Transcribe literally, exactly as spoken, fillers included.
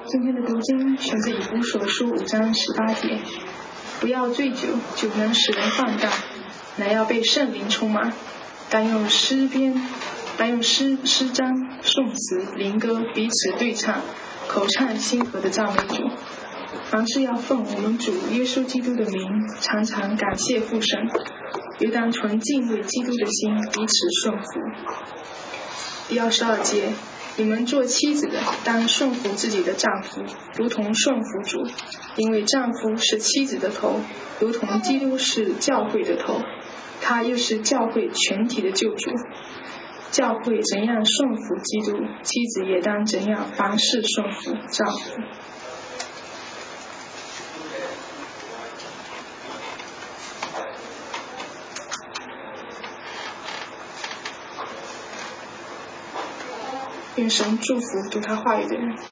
今天的读经选自以弗所书五章十八节，不要醉酒，酒能使人放荡，乃要被圣灵充满，当用诗篇、当用诗诗章、颂词、灵歌彼此对唱，口唱心和的赞美主。凡事要奉我们主耶稣基督的名，常常感谢父神，又当存敬畏基督的心彼此顺服。第二十二节，你们做妻子的当顺服自己的丈夫，如同顺服主，因为丈夫是妻子的头，如同基督是教会的头，他又是教会全体的救主。教会怎样顺服基督，妻子也当怎样凡事顺服丈夫。愿神祝福读他话语的人。